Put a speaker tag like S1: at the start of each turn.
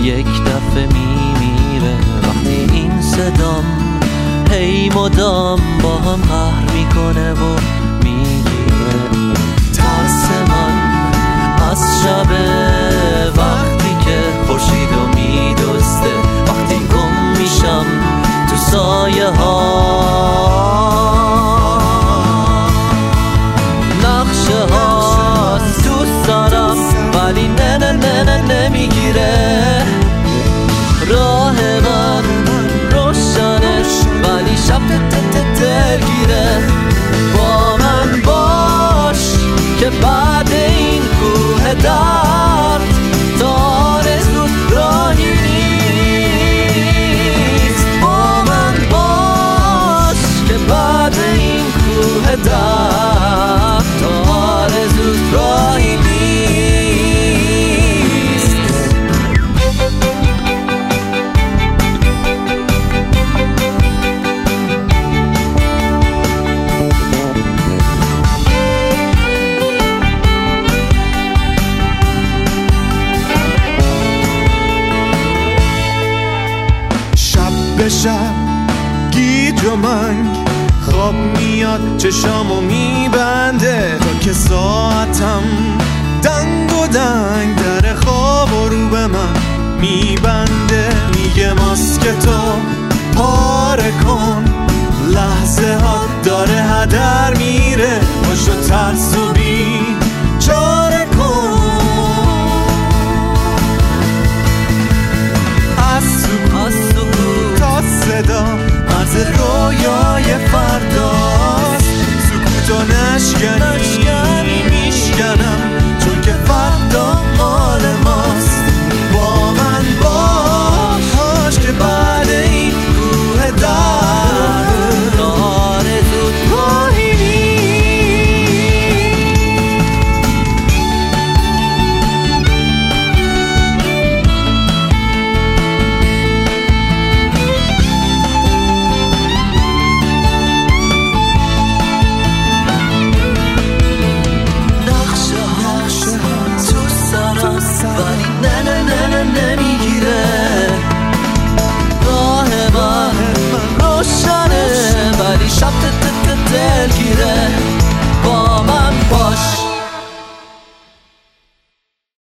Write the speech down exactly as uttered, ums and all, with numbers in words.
S1: یک دفعه میمیره. وقتی این صدام هی مدام با هم قهر میکنه و میگیره. ترس من از شب وقتی که خورشیدو میدزده، وقتی گم میشم تو سایه ها. نقشه هاست دوست دارم ولی نه نه نه نه نمیگیره. راه من روشنه ولی شب دلگیره. با من باش که بعد این کوه درد تا آرزوت راهی نیست. با من باش که بعد این کوه درد تا آرزوت راهی نیست.
S2: به شب گیج و منگ خواب میاد چشامو میبنده، تا که ساعتم دنگ و دنگ در خواب و رو به من میبنده. میگه ماسکتو پاره کن، لحظه ها داره هدر میره. باشو ترس و بی چاره کن. از سکوت تا صدا مرز رویای فرداست. سکوتو نشکنی میشکنم چون که فردا مال ماست. با من باش که بعد این کوه درد آرزوت راهی نیست. ولی نه نه نه نه نمیگیره. راه من روشنه ولی شب